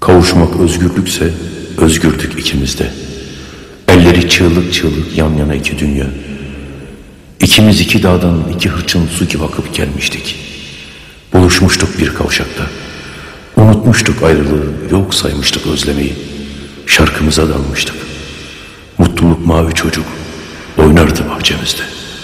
Kavuşmak özgürlükse özgürdük ikimiz de. Elleri çığlık çığlık yan yana iki dünya. İkimiz iki dağdan iki hırçın su gibi akıp gelmiştik. Buluşmuştuk bir kavşakta. Unutmuştuk ayrılığı, yok saymıştık özlemeyi. Şarkımıza dalmıştık. Mutluluk mavi çocuk oynardı bahçemizde.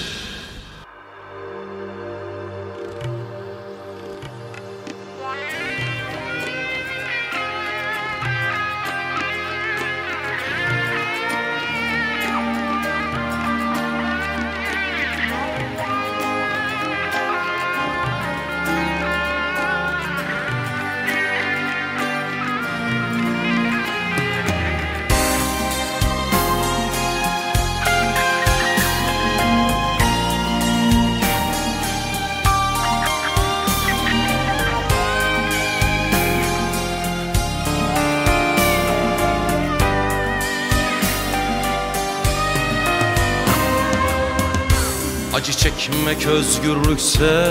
Acı çekmek özgürlükse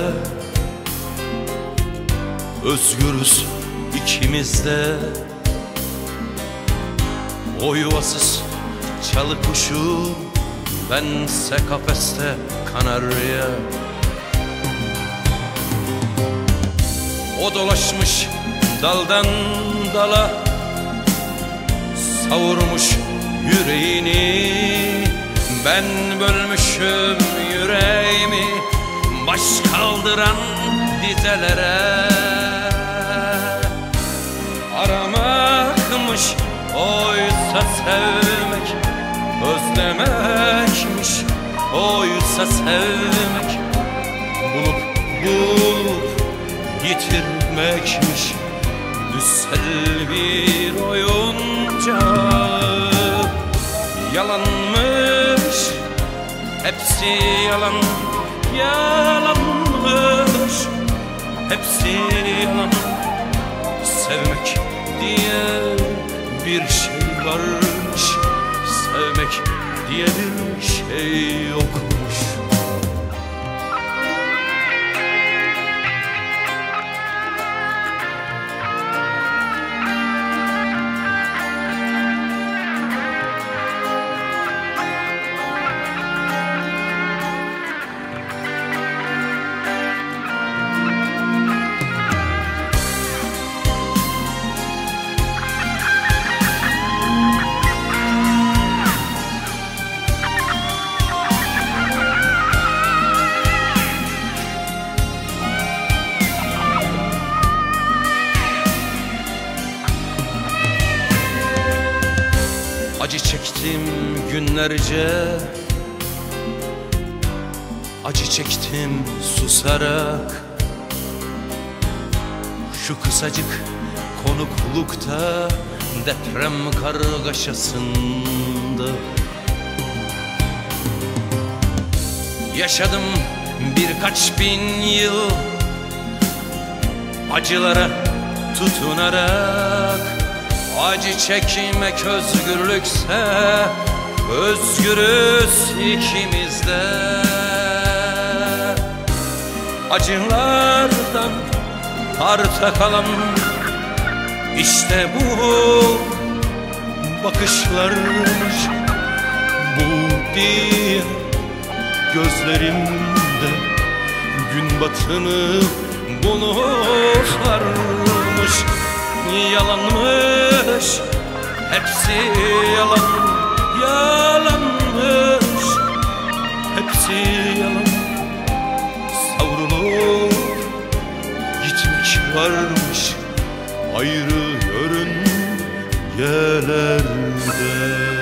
özgürüz ikimiz de. O yuvasız çalı kuşu, bense kafeste kanarya. O dolaşmış daldan dala, savurmuş yüreğini. Ben bölmüşüm yüreğimi baş kaldıran dizelere. Aramakmış oysa sevmek, özlemekmiş oysa sevmek. Bulup yitirmekmiş düssel bir oyuncak. Yalanmış, hepsi yalan, yalanmış, hepsi yalan. Sevmek diye bir şey varmış, sevmek diye bir şey yokmuş. Acı çektim günlerce, acı çektim susarak. Şu kısacık konuklukta, deprem kargaşasında yaşadım birkaç bin yıl acılara tutunarak. Acı çekmek özgürlükse özgürüz ikimiz de. Acılardan arta kalan işte bu bakışlarmış. Bu diye gözlerimde gün batımı bulutlarmış. Yalanmış, hepsi yalan, yalanmış, hepsi yalan. Savrulup gitmek varmış ayrı yörün yerlerde.